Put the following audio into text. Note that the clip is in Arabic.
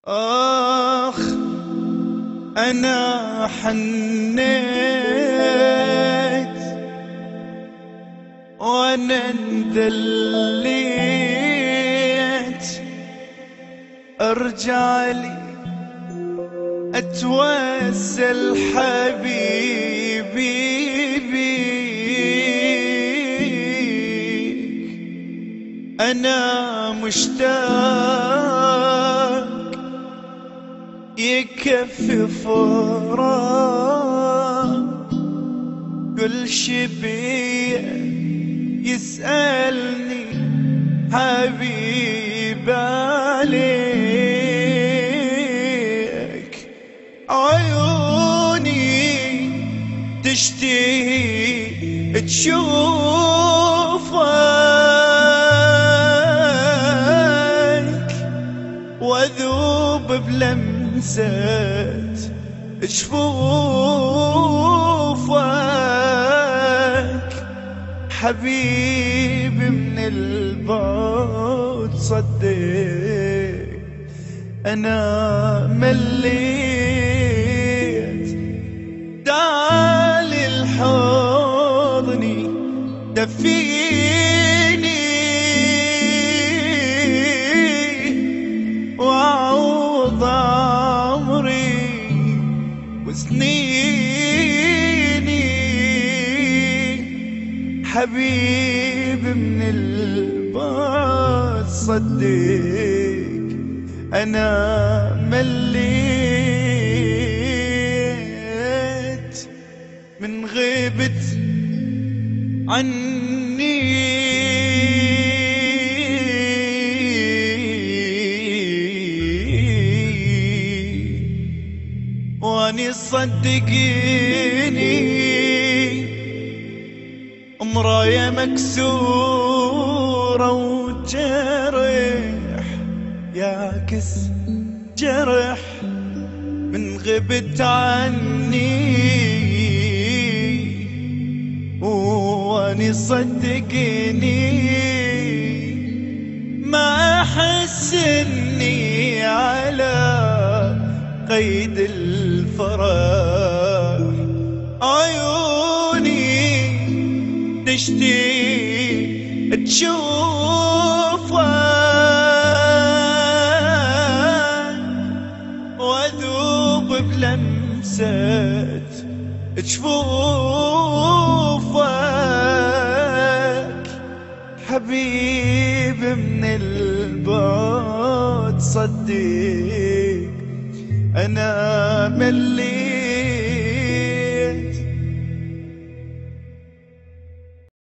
آخ أنا حنيت وأنا اندليت، ارجع لي اتوسل حبيبي بيك، أنا مشتاق يكفي فراق، كل شي بيه يسألني حبيب عليك، عيوني تشتهي تشوفك، واذوب بلمسة جفوفك، حبيبي من البعد صدق أنا مليت، تعالي الحضني دفيني وعوض عمري وسنيني، حبيبي من البعد صدق أنا مليت من غيبت عني، واني صدقيني مراية مكسورة وجرح يعكس جرح، من غبت عني واني صدقني ما احس اني على قيد الفرح، عيوني تشتي تشوفك، واذوب بلمسة جفوفك، حبيبي من البعد صدق أنا مليت.